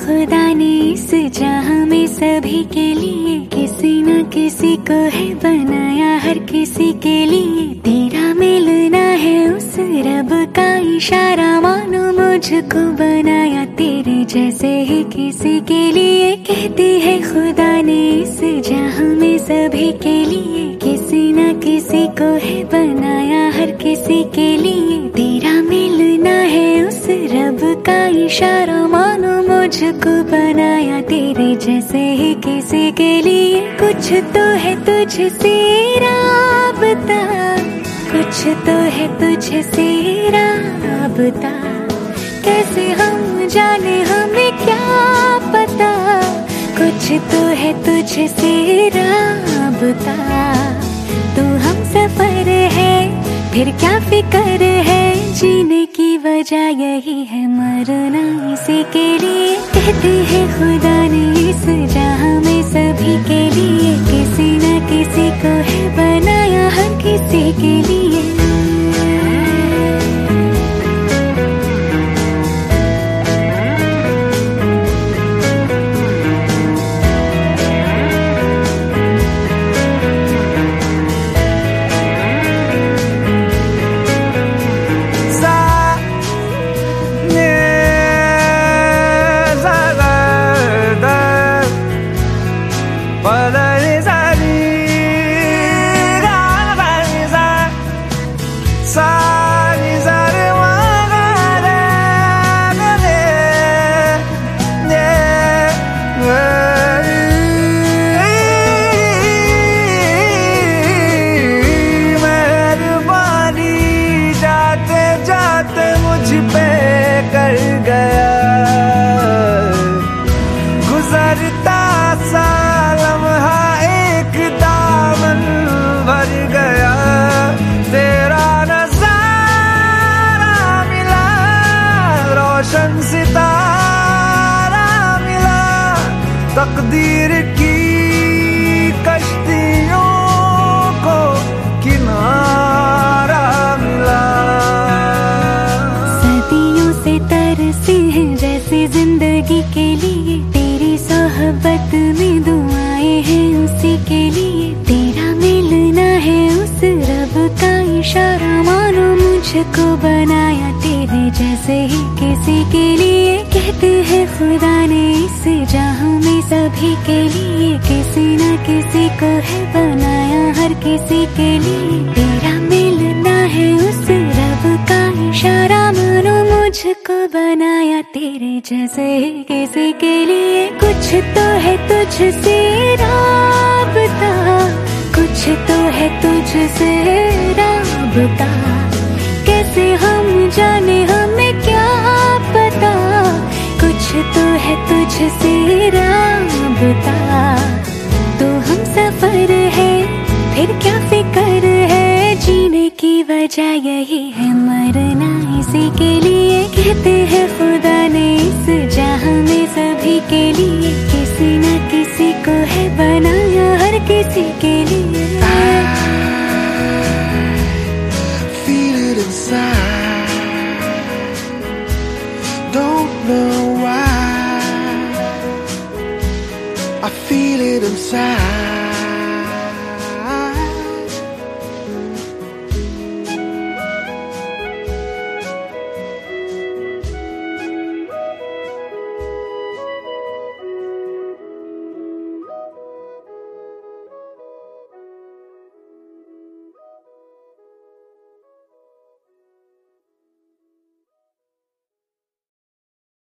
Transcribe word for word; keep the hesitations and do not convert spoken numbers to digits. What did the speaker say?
खुदा ने इस जहां में सभी के लिए किसी न किसी को है बनाया, हर किसी के लिए तेरा मिलना है उस रब का इशारा। मानो मुझको बनाया तेरे जैसे ही किसी के लिए, कहती है खुदा ने इस जहां में सभी के लिए किसी न किसी को है बनाया, हर किसी के लिए तेरा मिलना है उस रब का इशारा। मानो मुझको बनाया तेरे जैसे ही किसी के लिए, कुछ तो है तुझसे राबता, कुछ तो है तुझसे राबता। कैसे हम जाने हमें क्या पता, कुछ तो है तुझसे राबता। तू हम सफर है फिर क्या फिकर है, जीने की वजह यही है मरना इसी के लिए। कहते हैं खुदा ने इस जहां में सभी के लिए किसी न किसी को है बनाया, हर किसी के लिए। गुजरता सा लम्हा एक दामन भर गया, तेरा नजारा मिला, रोशन सितारा मिला, तकदीर की कश्तियों को किनारा मिला। सदियों से तरसे हैं जैसे जिंदगी के लिए, तेरी सोहबत में दुआएं हैं उसी के लिए, तेरा मिलना है उस रब का इशारा। मानो मुझको बनाया तेरे जैसे ही किसी के लिए, कहते हैं खुदा ने इस जहां में सभी के लिए किसी न किसी को है बनाया, हर किसी के लिए तेरा मिलना है उस रब का इशारा। मानो मुझको बनाया तेरे जैसे ही किसी के लिए, कुछ तो है तुझसे राबता, कुछ तो है तुझसे राबता। कैसे हम जाने हमें क्या पता, कुछ तो है तुझसे राबता। तो हम सफर है फिर क्या फिकर है, जीने की वजह यही है मरना इसी के लिए। कहते हैं खुदा ने इस जहां में सभी के लिए किसी न किसी को है बनाया, हर किसी के लिए। Feel it inside, don't know why, I feel it inside.